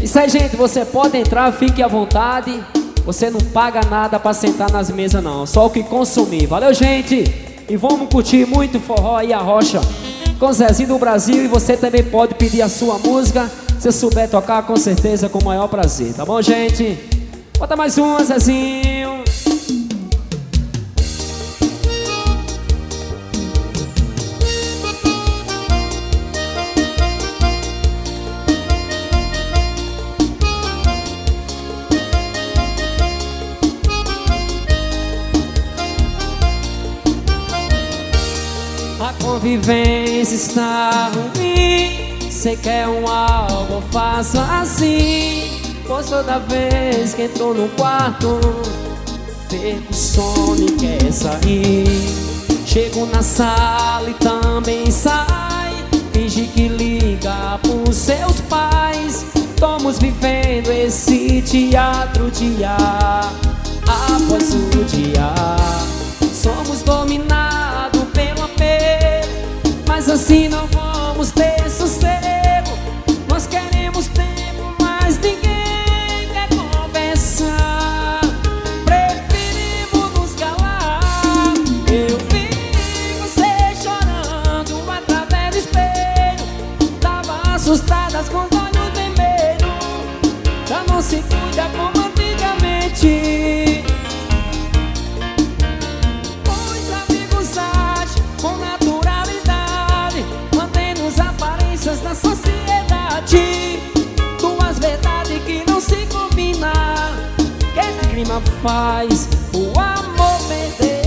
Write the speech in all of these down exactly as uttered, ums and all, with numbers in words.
Isso aí, gente, você pode entrar, fique à vontade. Você não paga nada pra sentar nas mesas não, só o que consumir. Valeu, gente? E vamos curtir muito forró e a rocha com Zezinho do Brasil. E você também pode pedir a sua música, se souber tocar, com certeza, com o maior prazer. Tá bom, gente? Bota mais uma, Zezinho. A convivência está ruim. Cê quer um algo, faça assim. Pois toda vez que entro no quarto, perco o sono e quer sair. Chego na sala e também sai. Finge que liga pros seus pais. Estamos vivendo esse teatro dia após o dia. Somos dominados pelo apelo, mas assim não vamos ter sossego. Nós queremos tempo, mas ninguém quer conversar. Preferimos nos calar. Eu vi você chorando através do espelho. Tava assustada com os olhos vermelhos. Já não se cuida como antigamente. Na sociedade, duas verdades que não se combinam, que esse clima faz o amor perder.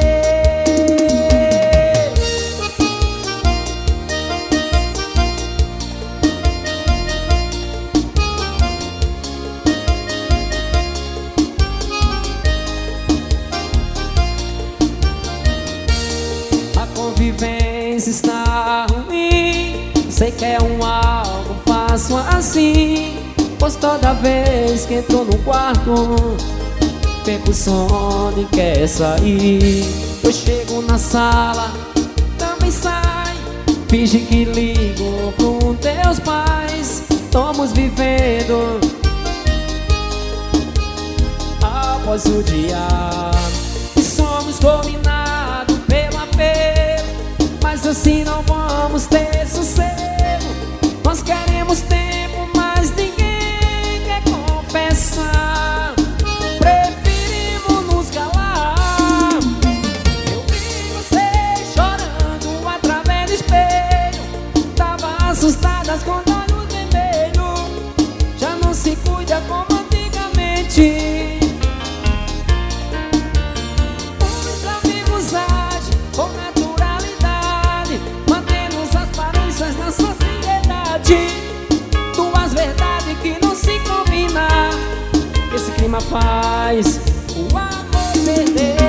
A convivência está ruim. Cê quer um algo, faço assim. Pois toda vez que entro no quarto, perco o sono e quer sair. Eu chego na sala, também sai. Finge que ligo pros teus pais. Estamos vivendo após o dia. E somos dominados pelo apelo, mas assim não vamos ter sossego. Nós queremos tempo, mas ninguém quer confessar. Preferimos nos calar. Eu vi você chorando através do espelho. Tava assustada com os olhos vermelhos. Já não se cuida como antigamente. Os amigos agem com naturalidade, mantendo as aparências na sociedade. Duas verdades que não se combinam, esse clima faz o amor perder.